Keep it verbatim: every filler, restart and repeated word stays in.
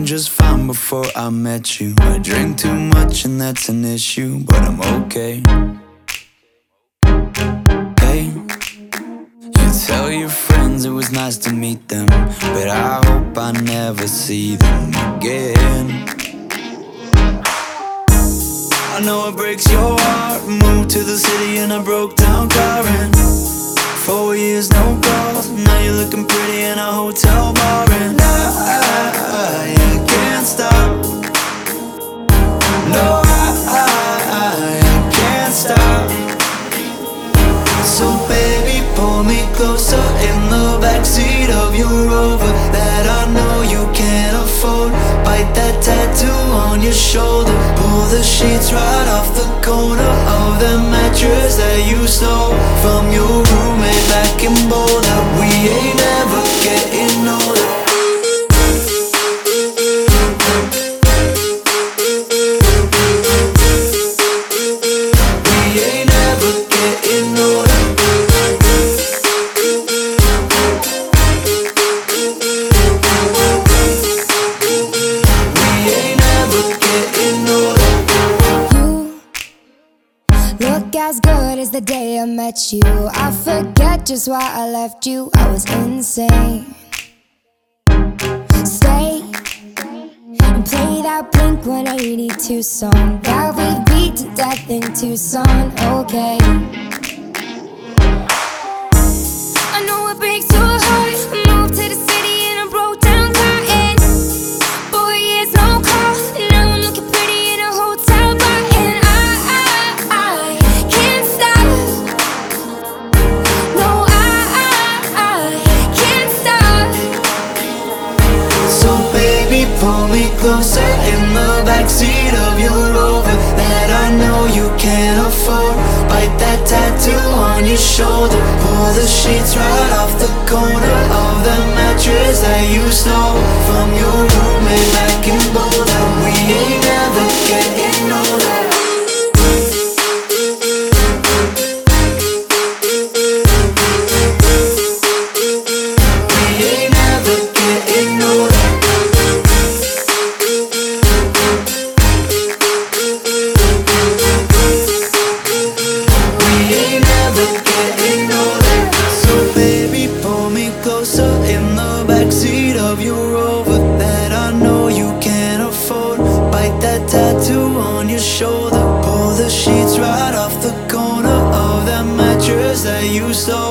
just fine before I met you. I drink too much and that's an issue, but I'm okay. Hey, you tell your friends it was nice to meet them, but I hope I never see them again. I know it breaks your heart. Moved to the city in a broke down car, and four years no calls. Now you're looking pretty in a hotel bar, and I, I can't stop. No, I, I, I can't stop. So baby, pull me closer in the backseat of your Rover that I know you can't afford. Bite that tattoo on your shoulder. Pull the sheets right off the corner of the mattress that you stole from your roommate back in Boulder. We ain't never getting older. We ain't never getting older. Look as good as the day I met you. I forget just why I left you. I was insane. Stay and play that Blink one eighty-two song that we beat to death in Tucson. Okay, I know it breaks your heart. Moved to the city in a broke down car, and four years no call. Now I'm looking pretty in a hotel bar, and I, I, I can't stop. No, I, I, I can't stop. So baby, pull me closer in the backseat of your Rover that I know you can't afford. Bite that tattoo on your shoulder. Pull the sheets right off the corner of the mattress that you stole from your roommate back in Boulder. We ain't never getting older. We ain't never getting older. We ain't never getting older. So baby, pull me closer in the backseat of your Rover that I know you can't afford. Bite that tattoo on your shoulder. Pull the sheets right off the corner of that mattress that you stole